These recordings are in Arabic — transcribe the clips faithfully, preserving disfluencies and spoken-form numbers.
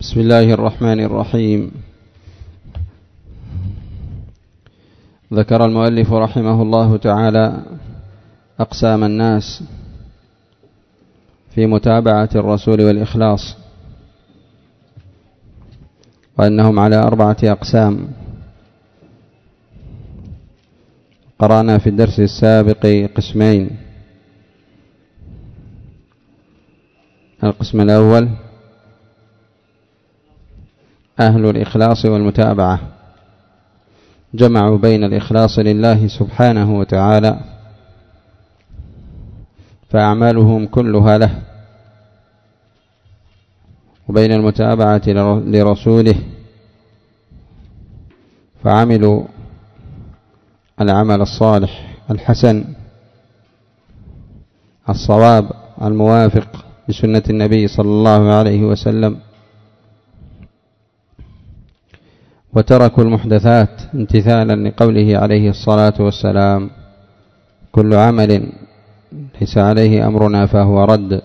بسم الله الرحمن الرحيم. ذكر المؤلف رحمه الله تعالى أقسام الناس في متابعة الرسول والإخلاص، وأنهم على أربعة أقسام. قرأنا في الدرس السابق قسمين: القسم الأول أهل الإخلاص والمتابعة، جمعوا بين الإخلاص لله سبحانه وتعالى فأعمالهم كلها له، وبين المتابعة لرسوله فعملوا العمل الصالح الحسن الصواب الموافق لسنة النبي صلى الله عليه وسلم، وتركوا المحدثات امتثالا لقوله عليه الصلاة والسلام: كل عمل ليس عليه أمرنا فهو رد.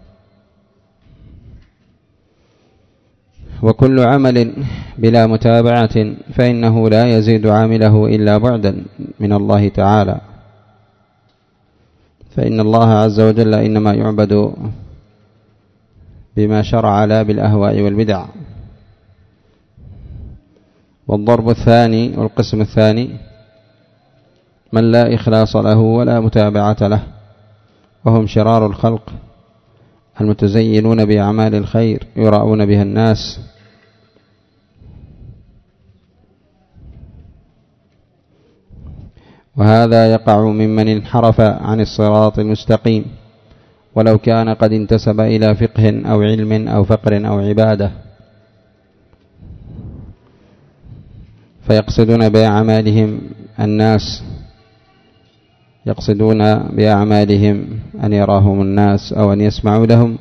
وكل عمل بلا متابعة فإنه لا يزيد عامله إلا بعدا من الله تعالى، فإن الله عز وجل إنما يعبد بما شرع لا بالأهواء والبدع. والضرب الثاني والقسم الثاني من لا إخلاص له ولا متابعة له، وهم شرار الخلق المتزينون بأعمال الخير يراؤون بها الناس، وهذا يقع ممن انحرف عن الصراط المستقيم ولو كان قد انتسب إلى فقه أو علم أو فقر أو عبادة، فيقصدون بأعمالهم الناس، يقصدون بأعمالهم أن يراهم الناس أو أن يسمعوا لهم،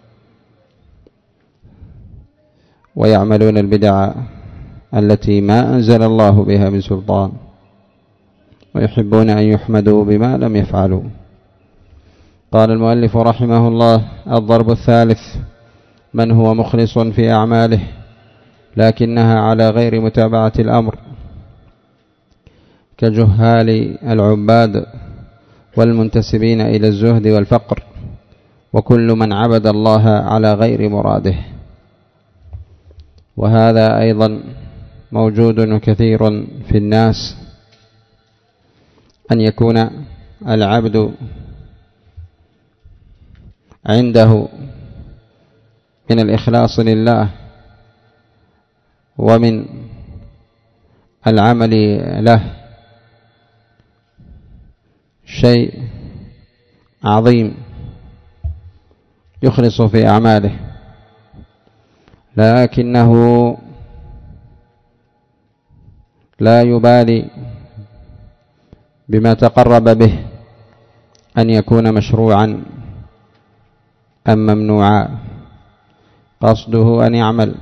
ويعملون البدع التي ما أنزل الله بها من سلطان، ويحبون أن يحمدوا بما لم يفعلوا. قال المؤلف رحمه الله: الضرب الثالث من هو مخلص في أعماله لكنها على غير متابعة الأمر، كجهال العباد والمنتسبين إلى الزهد والفقر، وكل من عبد الله على غير مراده. وهذا أيضا موجود كثير في الناس، أن يكون العبد عنده من الإخلاص لله ومن العمل له شيء عظيم يخلص في أعماله، لكنه لا يبالي بما تقرب به أن يكون مشروعا أم ممنوعا، قصده أن يعمل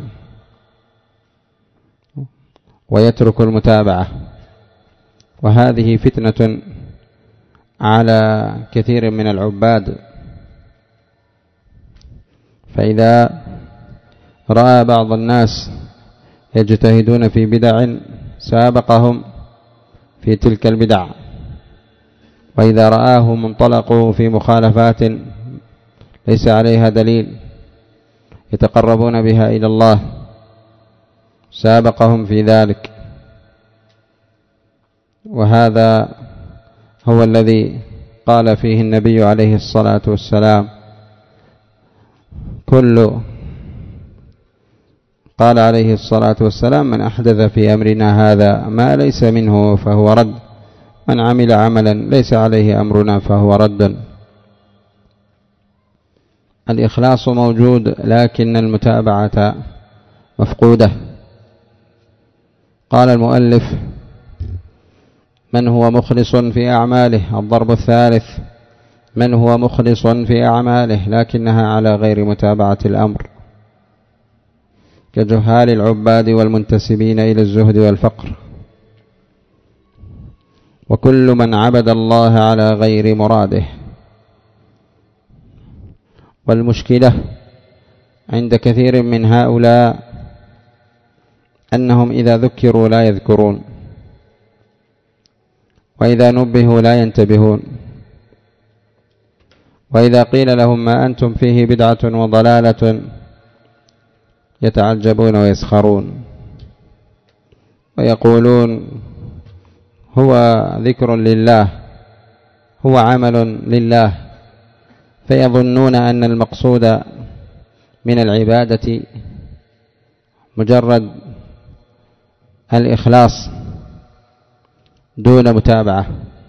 ويترك المتابعة. وهذه فتنة على كثير من العباد، فإذا رأى بعض الناس يجتهدون في بدع سابقهم في تلك البدع، وإذا رآهم انطلقوا في مخالفات ليس عليها دليل يتقربون بها إلى الله سابقهم في ذلك. وهذا هو الذي قال فيه النبي عليه الصلاة والسلام: كل قال عليه الصلاة والسلام: من أحدث في أمرنا هذا ما ليس منه فهو رد، من عمل عملا ليس عليه أمرنا فهو رد. الإخلاص موجود لكن المتابعة مفقودة. قال المؤلف: من هو مخلص في أعماله. الضرب الثالث من هو مخلص في أعماله لكنها على غير متابعة الأمر، كجهال العباد والمنتسبين إلى الزهد والفقر، وكل من عبد الله على غير مراده. والمشكلة عند كثير من هؤلاء أنهم إذا ذكروا لا يذكرون، وإذا نبهوا لا ينتبهون، وإذا قيل لهم ما أنتم فيه بدعة وضلالة يتعجبون ويسخرون ويقولون هو ذكر لله، هو عمل لله، فيظنون أن المقصود من العبادة مجرد الإخلاص دون متابعة.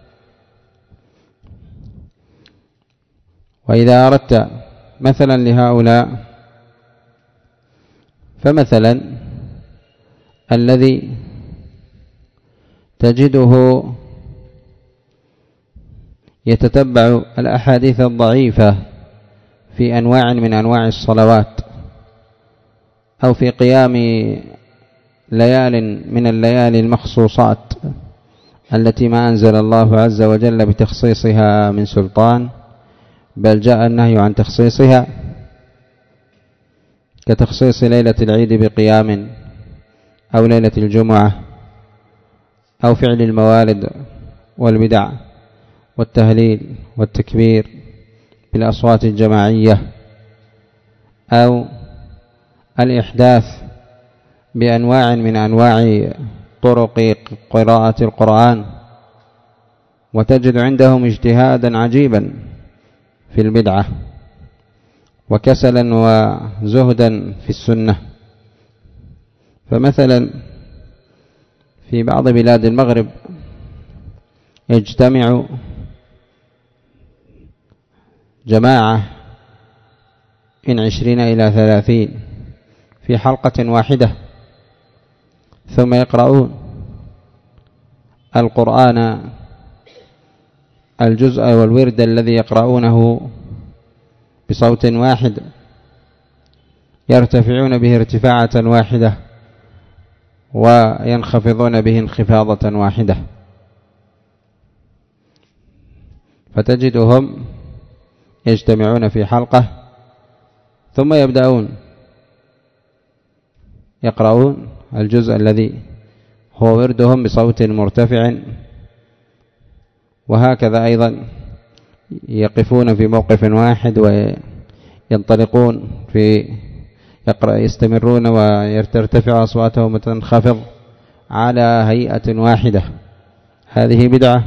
وإذا أردت مثلا لهؤلاء، فمثلا الذي تجده يتتبع الأحاديث الضعيفة في أنواع من أنواع الصلوات، أو في قيام ليال من الليالي المخصوصات التي ما أنزل الله عز وجل بتخصيصها من سلطان، بل جاء النهي عن تخصيصها، كتخصيص ليلة العيد بقيام، أو ليلة الجمعة، أو فعل الموالد والبدع والتهليل والتكبير بالأصوات الجماعية، أو الإحداث بأنواع من أنواع طرق قراءة القرآن، وتجد عندهم اجتهادا عجيبا في البدعة، وكسلا وزهدا في السنة. فمثلا في بعض بلاد المغرب يجتمع جماعة من عشرين إلى ثلاثين في حلقة واحدة، ثم يقرؤون القرآن الجزء والورد الذي يقرؤونه بصوت واحد، يرتفعون به ارتفاعة واحدة وينخفضون به انخفاضة واحدة، فتجدهم يجتمعون في حلقة ثم يبدأون يقرؤون الجزء الذي هو وردهم بصوت مرتفع، وهكذا أيضا يقفون في موقف واحد وينطلقون في يقرأ يستمرون ويرتفع أصواتهم وتنخفض على هيئة واحدة. هذه بدعة.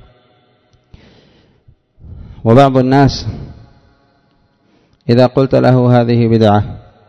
وبعض الناس إذا قلت له هذه بدعة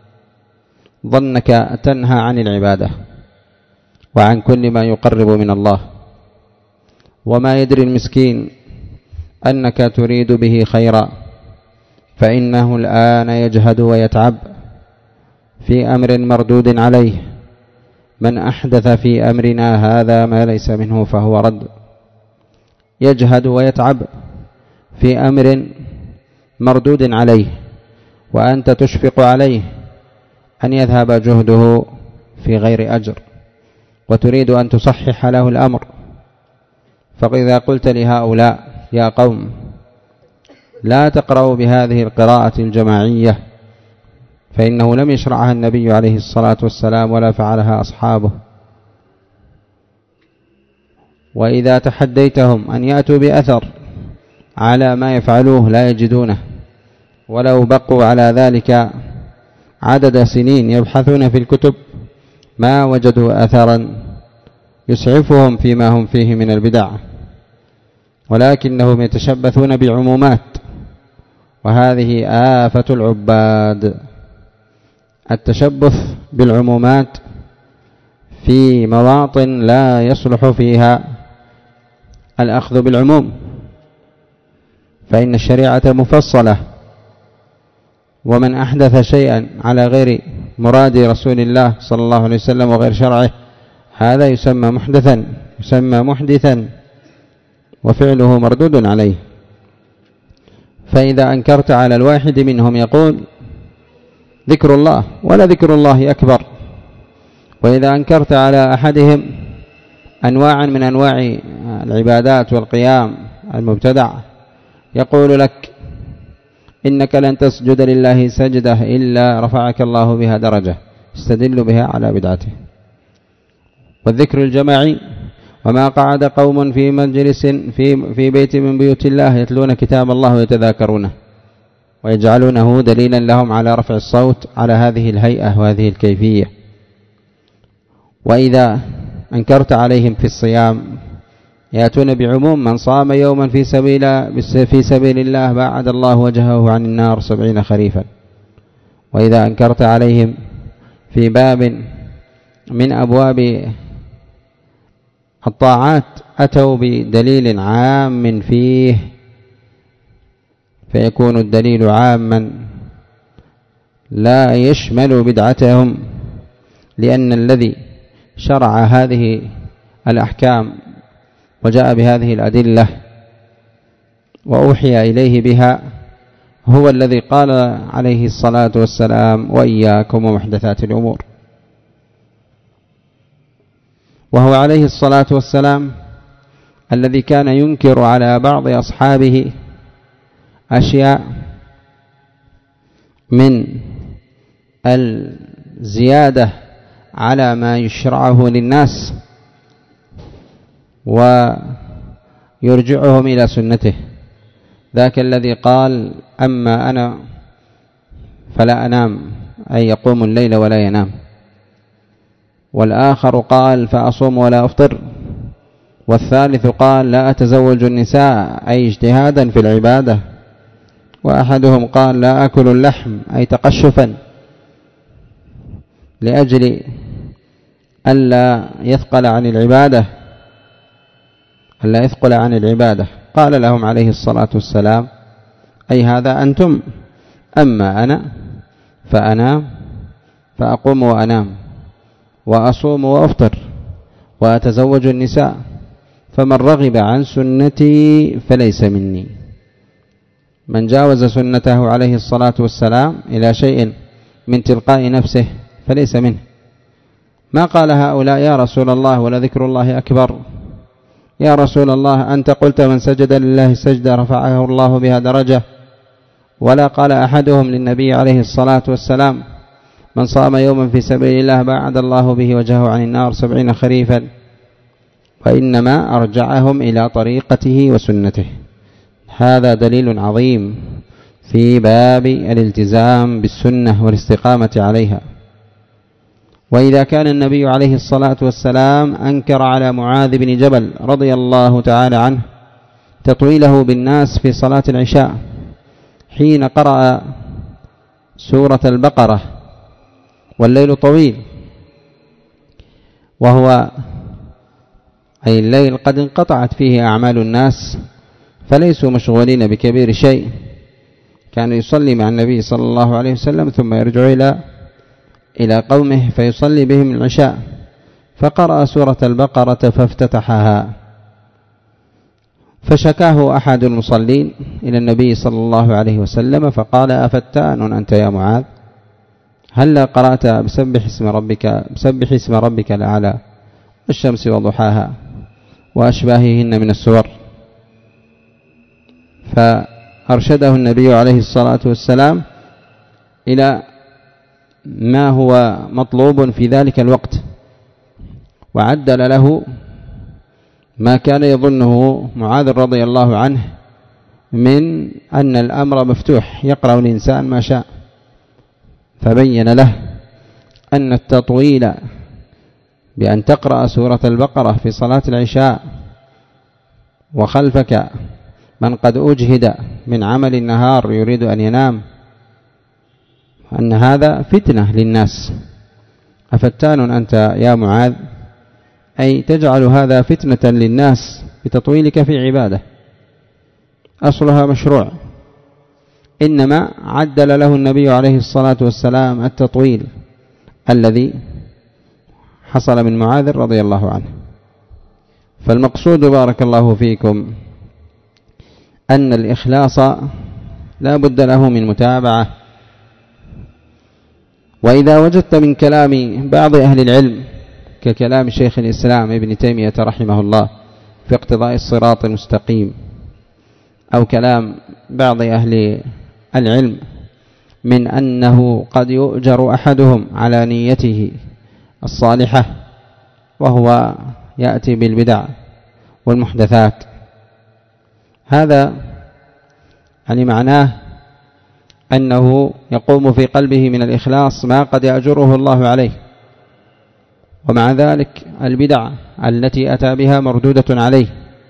ظنك تنهى عن العبادة وعن كل ما يقرب من الله، وما يدري المسكين أنك تريد به خيرا، فإنه الآن يجهد ويتعب في أمر مردود عليه. من أحدث في أمرنا هذا ما ليس منه فهو رد. يجهد ويتعب في أمر مردود عليه، وأنت تشفق عليه أن يذهب جهده في غير أجر، وتريد أن تصحح له الأمر. فإذا قلت لهؤلاء يا قوم لا تقرأوا بهذه القراءة الجماعية، فإنه لم يشرعها النبي عليه الصلاة والسلام ولا فعلها أصحابه، وإذا تحديتهم أن يأتوا بأثر على ما يفعلوه لا يجدونه، ولو بقوا على ذلك عدد سنين يبحثون في الكتب ما وجدوا أثرا يسعفهم فيما هم فيه من البدع، ولكنهم يتشبثون بعمومات، وهذه آفة العباد. التشبث بالعمومات في مواطن لا يصلح فيها الأخذ بالعموم، فإن الشريعة مفصلة، ومن أحدث شيئا على غير مراد رسول الله صلى الله عليه وسلم وغير شرعه هذا يسمى محدثا يسمى محدثا وفعله مردود عليه. فإذا أنكرت على الواحد منهم يقول ذكر الله ولا ذكر الله أكبر، وإذا أنكرت على أحدهم أنواعا من أنواع العبادات والقيام المبتدع يقول لك إنك لن تسجد لله سجدة إلا رفعك الله بها درجة، استدل بها على بدعته. والذكر الجماعي: وما قعد قوم في مجلس في, في بيت من بيوت الله يتلون كتاب الله ويتذاكرونه، ويجعلونه دليلا لهم على رفع الصوت على هذه الهيئة وهذه الكيفية. وإذا أنكرت عليهم في الصيام يأتون بعموم: من صام يوما في سبيل, في سبيل الله باعد الله وجهه عن النار سبعين خريفا. وإذا أنكرت عليهم في باب من أبواب الطاعات أتوا بدليل عام فيه، فيكون الدليل عاما لا يشمل بدعتهم، لأن الذي شرع هذه الأحكام وجاء بهذه الأدلة وأوحي إليه بها هو الذي قال عليه الصلاة والسلام: وإياكم ومحدثات الأمور. وهو عليه الصلاة والسلام الذي كان ينكر على بعض أصحابه أشياء من الزيادة على ما يشرعه للناس ويرجعهم إلى سنته. ذاك الذي قال: أما أنا فلا أنام، أي يقوم الليل ولا ينام. والآخر قال: فأصوم ولا أفطر. والثالث قال: لا أتزوج النساء، أي اجتهادا في العبادة. وأحدهم قال: لا أكل اللحم، أي تقشفا لأجل ألا يثقل عن العبادة ألا يثقل عن العبادة. قال لهم عليه الصلاة والسلام: أي هذا أنتم؟ أما أنا فأنام فأقوم وأنام، وأصوم وأفطر، وأتزوج النساء، فمن رغب عن سنتي فليس مني. من جاوز سنته عليه الصلاة والسلام إلى شيء من تلقاء نفسه فليس منه. ما قال هؤلاء: يا رسول الله ولذكر الله أكبر، يا رسول الله أنت قلت من سجد لله سجدة رفعه الله بها درجة. ولا قال أحدهم للنبي عليه الصلاة والسلام: من صام يوما في سبيل الله باعد الله به وجهه عن النار سبعين خريفا. وإنما أرجعهم إلى طريقته وسنته. هذا دليل عظيم في باب الالتزام بالسنة والاستقامة عليها. وإذا كان النبي عليه الصلاة والسلام أنكر على معاذ بن جبل رضي الله تعالى عنه تطويله بالناس في صلاة العشاء حين قرأ سورة البقرة والليل طويل، وهو أي الليل قد انقطعت فيه أعمال الناس فليسوا مشغولين بكبير شيء، كان يصلي مع النبي صلى الله عليه وسلم ثم يرجع إلى إلى قومه فيصلي بهم العشاء، فقرأ سورة البقرة فافتتحها، فشكاه أحد المصلين إلى النبي صلى الله عليه وسلم فقال: أفتان أنت يا معاذ؟ هل قرأت بسبح اسم ربك بسبح اسم ربك الأعلى والشمس وضحاها وأشباههن من السور؟ فأرشده النبي عليه الصلاة والسلام إلى ما هو مطلوب في ذلك الوقت، وعدل له ما كان يظنه معاذ رضي الله عنه من أن الأمر مفتوح يقرأ الإنسان ما شاء، فبين له أن التطويل بأن تقرأ سورة البقرة في صلاة العشاء وخلفك من قد أجهد من عمل النهار يريد أن ينام، أن هذا فتنة للناس. أفتان أنت يا معاذ؟ أي تجعل هذا فتنة للناس بتطويلك في عبادة أصلها مشروع، إنما عدل له النبي عليه الصلاة والسلام التطويل الذي حصل من معاذ رضي الله عنه. فالمقصود بارك الله فيكم أن الإخلاص لا بد له من متابعة. وإذا وجدت من كلام بعض أهل العلم ككلام شيخ الإسلام ابن تيمية رحمه الله في اقتضاء الصراط المستقيم، أو كلام بعض أهل العلم من أنه قد يؤجر أحدهم على نيته الصالحة وهو يأتي بالبدع والمحدثات. هذا يعني معناه أنه يقوم في قلبه من الإخلاص ما قد يأجره الله عليه، ومع ذلك البدع التي أتى بها مردودة عليه.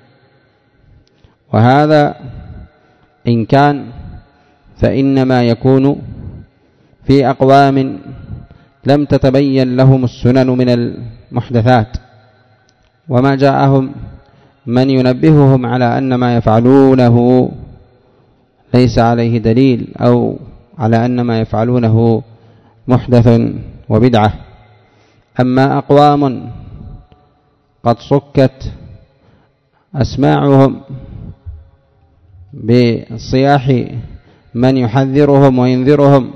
وهذا إن كان فإنما يكون في أقوام لم تتبين لهم السنن من المحدثات، وما جاءهم من ينبههم على أن ما يفعلونه ليس عليه دليل، أو على أن ما يفعلونه محدث وبدعة. أما أقوام قد صكت أسماعهم بصياح من يحذرهم وينذرهم،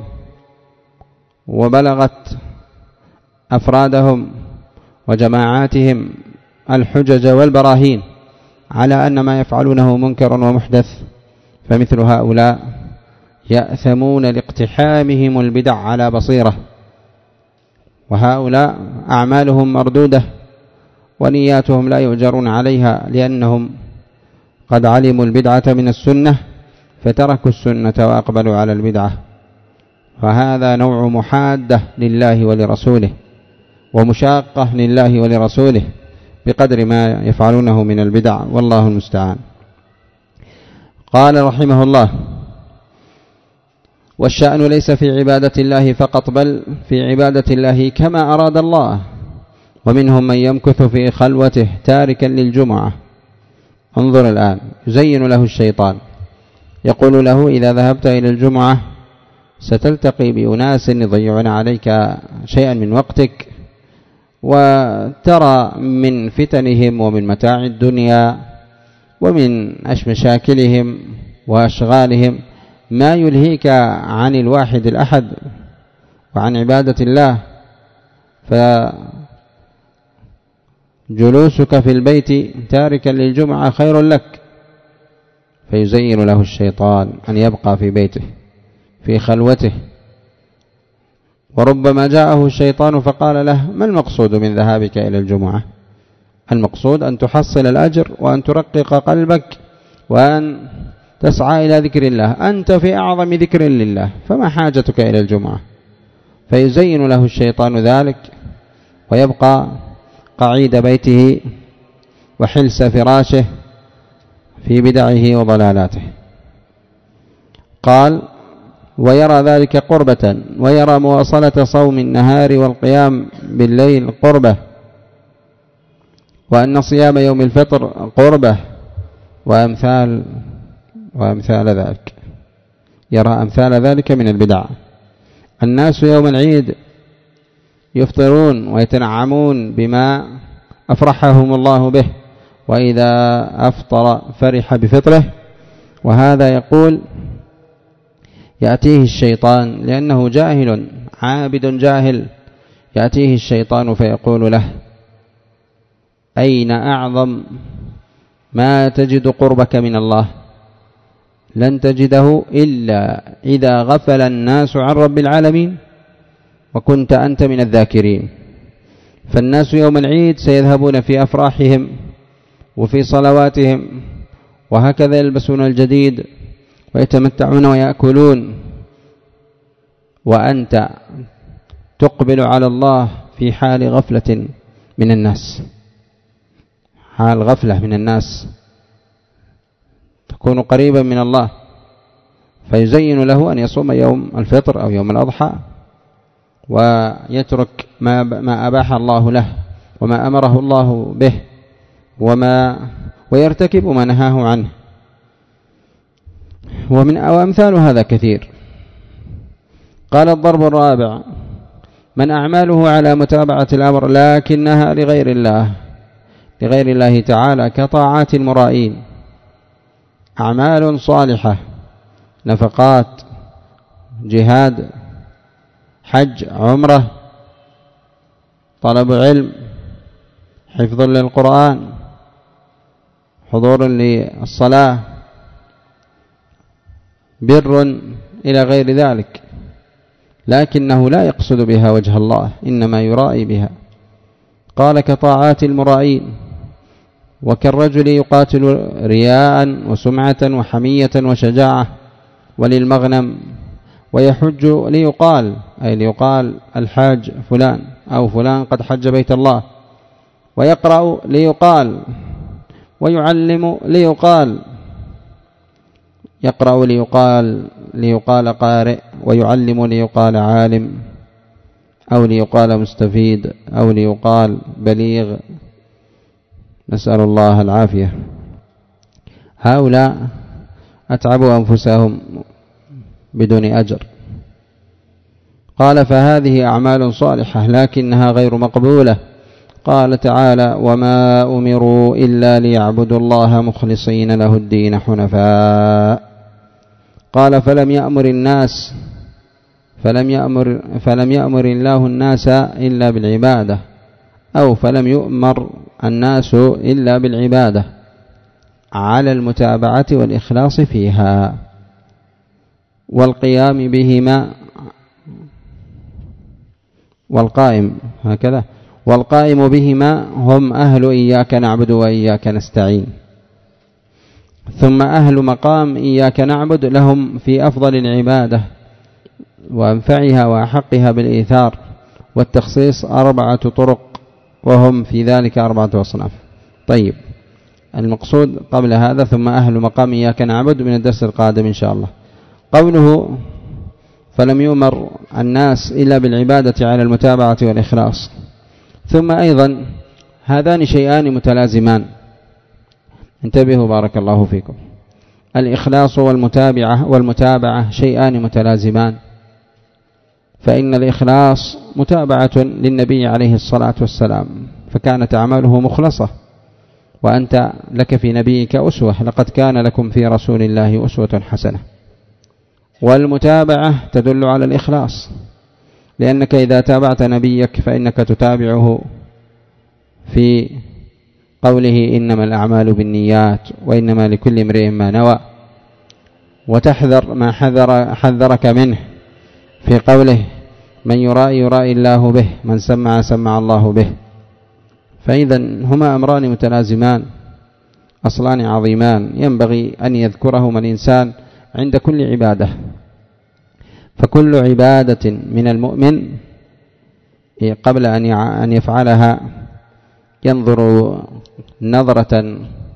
وبلغت أفرادهم وجماعاتهم الحجج والبراهين على أن ما يفعلونه منكر ومحدث، فمثل هؤلاء يأثمون لاقتحامهم البدع على بصيرة، وهؤلاء أعمالهم مردودة ونياتهم لا يؤجرون عليها، لأنهم قد علموا البدعة من السنة فتركوا السنة وأقبلوا على البدعة. فهذا نوع محادة لله ولرسوله ومشاقة لله ولرسوله بقدر ما يفعلونه من البدع، والله المستعان. قال رحمه الله: والشأن ليس في عبادة الله فقط، بل في عبادة الله كما أراد الله. ومنهم من يمكث في خلوته تاركا للجمعة. انظر الآن، يزين له الشيطان، يقول له: إذا ذهبت إلى الجمعة ستلتقي بأناس يضيعون عليك شيئا من وقتك، وترى من فتنهم ومن متاع الدنيا ومن مشاكلهم وأشغالهم ما يلهيك عن الواحد الأحد وعن عبادة الله، فجلوسك في البيت تاركا للجمعة خير لك. فيزين له الشيطان أن يبقى في بيته في خلوته. وربما جاءه الشيطان فقال له: ما المقصود من ذهابك إلى الجمعة؟ المقصود أن تحصل الأجر وأن ترقق قلبك وأن تسعى إلى ذكر الله، أنت في أعظم ذكر لله، فما حاجتك إلى الجمعة؟ فيزين له الشيطان ذلك، ويبقى قعيد بيته وحلس فراشه في بدعه وضلالاته. قال: ويرى ذلك قربة، ويرى مواصلة صوم النهار والقيام بالليل قربة، وأن صيام يوم الفطر قربة، وأمثال وأمثال ذلك. يرى أمثال ذلك من البدع. الناس يوم العيد يفطرون ويتنعمون بما أفرحهم الله به، وإذا أفطر فرح بفطره. وهذا يقول يأتيه الشيطان لأنه جاهل عابد جاهل، يأتيه الشيطان فيقول له: أين أعظم ما تجد قربك من الله؟ لن تجده إلا إذا غفل الناس عن رب العالمين وكنت أنت من الذاكرين. فالناس يوم العيد سيذهبون في أفراحهم وفي صلواتهم، وهكذا يلبسون الجديد ويتمتعون ويأكلون، وأنت تقبل على الله في حال غفلة من الناس، حال غفلة من الناس، تكون قريبا من الله. فيزين له أن يصوم يوم الفطر أو يوم الأضحى ويترك ما ما أباح الله له وما أمره الله به، وما ويرتكب ما نهاه عنه. ومن وأمثال هذا كثير. قال: الضرب الرابع: من أعماله على متابعة الأمر لكنها لغير الله لغير الله تعالى كطاعات المرائين، أعمال صالحة، نفقات، جهاد، حج، عمرة، طلب علم، حفظ للقرآن، حضور للصلاة، بر إلى غير ذلك، لكنه لا يقصد بها وجه الله، إنما يرائي بها. قال كطاعات المرائين، وكالرجل يقاتل رياء وسمعة وحمية وشجاعة وللمغنم، ويحج ليقال، أي ليقال الحاج فلان أو فلان قد حج بيت الله، ويقرأ ليقال، ويعلم ليقال، يقرأ ليقال ليقال قارئ، ويعلم ليقال عالم، أو ليقال مستفيد، أو ليقال بليغ، نسأل الله العافية. هؤلاء أتعبوا أنفسهم بدون أجر. قال فهذه أعمال صالحة لكنها غير مقبولة. قال تعالى وما أمروا إلا ليعبدوا الله مخلصين له الدين حنفاء. قال فلم يأمر الناس فلم يأمر فلم يأمر الله الناس إلا بالعبادة، أو فلم يؤمر الناس إلا بالعبادة على المتابعة والإخلاص فيها والقيام بهما، والقائم هكذا والقائم بهما هم أهل إياك نعبد وإياك نستعين. ثم أهل مقام إياك نعبد لهم في أفضل العبادة وأنفعها وأحقها بالإيثار والتخصيص أربعة طرق، وهم في ذلك أربعة أصناف. طيب، المقصود قبل هذا ثم أهل مقام إياك نعبد من الدرس القادم إن شاء الله. قوله فلم يؤمر الناس إلا بالعبادة على المتابعة والإخلاص. ثم أيضا هذان شيئان متلازمان، انتبهوا بارك الله فيكم. الإخلاص والمتابعة والمتابعة شيئان متلازمان، فإن الإخلاص متابعة للنبي عليه الصلاة والسلام، فكانت أعماله مخلصة، وأنت لك في نبيك أسوة، لقد كان لكم في رسول الله أسوة حسنة. والمتابعة تدل على الإخلاص، لأنك إذا تابعت نبيك فإنك تتابعه في قوله إنما الأعمال بالنيات وإنما لكل امرئ ما نوى، وتحذر ما حذر حذرك منه في قوله من يرائي يرائي الله به، من سمع سمع الله به. فإذا هما أمران متلازمان، أصلان عظيمان ينبغي أن يذكرهما الإنسان عند كل عبادة. فكل عبادة من المؤمن قبل أن يفعلها ينظر نظرة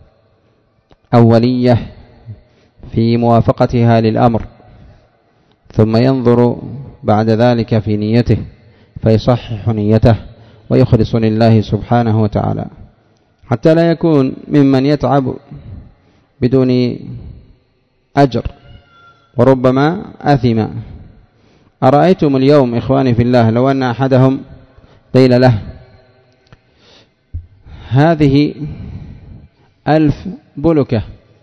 أولية في موافقتها للأمر، ثم ينظر بعد ذلك في نيته فيصحح نيته ويخلص لله سبحانه وتعالى، حتى لا يكون ممن يتعب بدون أجر وربما أثم. أرأيتم اليوم إخواني في الله لو أن أحدهم قيل له هذه ألف بلكة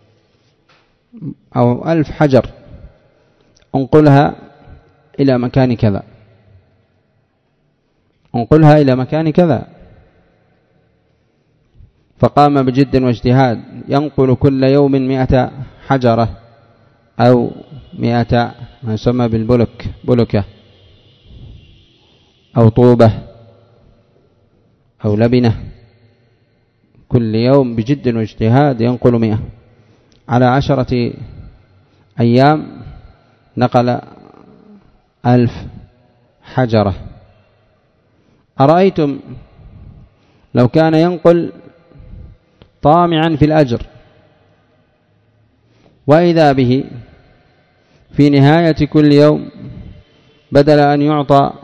أو ألف حجر انقلها إلى مكان كذا، انقلها إلى مكان كذا، فقام بجد واجتهاد ينقل كل يوم مئة حجرة أو مئة ما يسمى بالبلك بلكة أو طوبة أو لبنة، كل يوم بجد واجتهاد ينقل مئة، على عشرة أيام نقل ألف حجرة. أرأيتم لو كان ينقل طامعا في الأجر، وإذا به في نهاية كل يوم بدل أن يعطى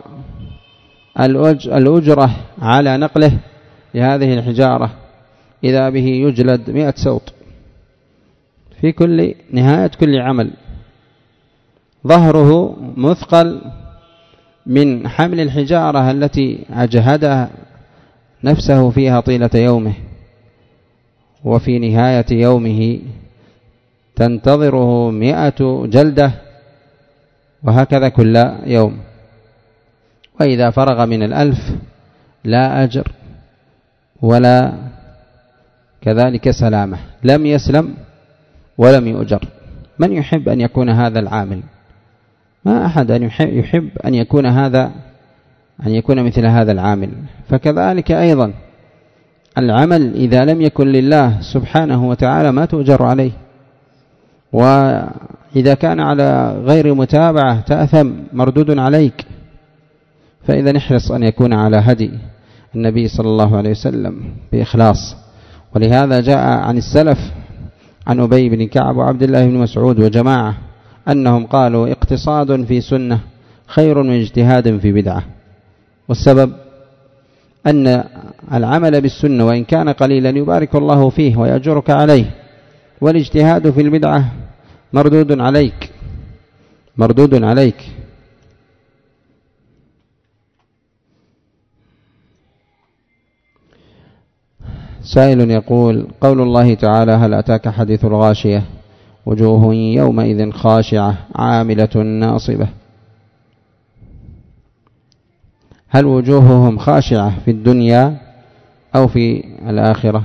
الأجرة على نقله لهذه الحجارة إذا به يجلد مئة سوط في كل نهاية كل عمل، ظهره مثقل من حمل الحجارة التي أجهدها نفسه فيها طيلة يومه، وفي نهاية يومه تنتظره مئة جلدة، وهكذا كل يوم. وإذا فرغ من الألف لا أجر ولا كذلك سلامة، لم يسلم ولم يؤجر. من يحب أن يكون هذا العامل؟ ما أحد أن يحب أن يكون هذا أن يكون مثل هذا العامل. فكذلك أيضا العمل إذا لم يكن لله سبحانه وتعالى ما تؤجر عليه، وإذا كان على غير متابعة تأثم مردود عليك. فإذا نحرص أن يكون على هدي النبي صلى الله عليه وسلم بإخلاص. ولهذا جاء عن السلف عن أبي بن كعب وعبد الله بن مسعود وجماعة أنهم قالوا اقتصاد في سنة خير من اجتهاد في بدعة. والسبب أن العمل بالسنة وإن كان قليلا يبارك الله فيه ويأجرك عليه، والاجتهاد في البدعة مردود عليك مردود عليك سائل يقول: قول الله تعالى: هل أتاك حديث الغاشية وجوه يومئذ خاشعة عاملة ناصبة، هل وجوههم خاشعة في الدنيا أو في الآخرة؟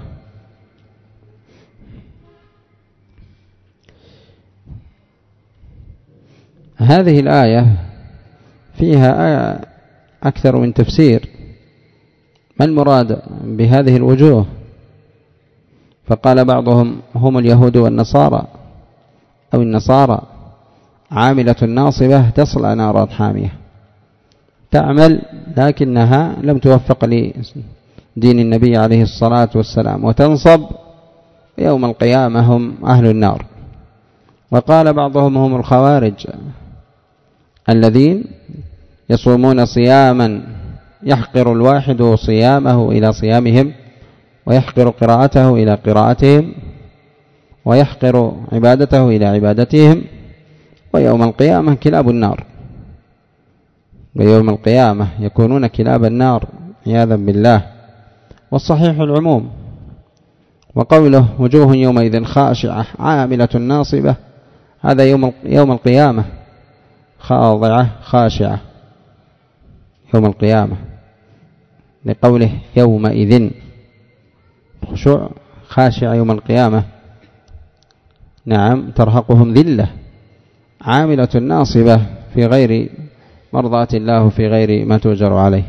هذه الآية فيها أكثر من تفسير. ما المراد بهذه الوجوه؟ فقال بعضهم: هم اليهود والنصارى أو النصارى، عاملة ناصبة تصلى نارا حامية، تعمل لكنها لم توفق لدين النبي عليه الصلاة والسلام، وتنصب يوم القيامة هم أهل النار. وقال بعضهم: هم الخوارج الذين يصومون صياما يحقر الواحد صيامه إلى صيامهم، ويحقر قراءته إلى قراءتهم، ويحقر عبادته إلى عبادتهم، ويوم القيامة كلاب النار، ويوم القيامة يكونون كلاب النار عياذا بالله. والصحيح العموم. وقوله: وجوه يومئذ خاشعة عاملة ناصبة، هذا يوم يوم القيامة، خاضعة خاشعة يوم القيامة، لقوله يومئذ، خشوع خاشعة يوم القيامة، نعم، ترهقهم ذلة، عاملة ناصبة في غير مرضاة الله، في غير ما تؤجر عليه،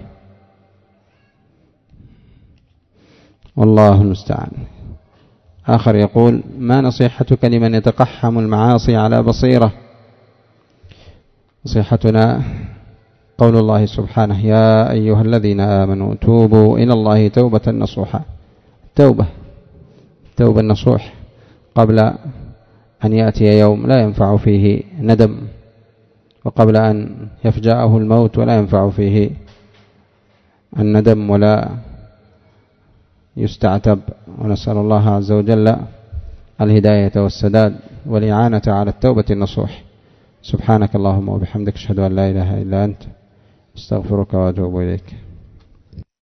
والله المستعان. آخر يقول: ما نصيحتك لمن يتقحم المعاصي على بصيرة؟ نصيحتنا قول الله سبحانه: يا أيها الذين آمنوا توبوا إلى الله توبة نصوحا. توبة توبة النصوح قبل أن يأتي يوم لا ينفع فيه ندم، وقبل أن يفجأه الموت ولا ينفع فيه الندم ولا يستعتب. ونسأل الله عز وجل الهداية والسداد والإعانة على التوبة النصوح. سبحانك اللهم وبحمدك، أشهد أن لا إله إلا أنت، استغفرك وأتوب إليك.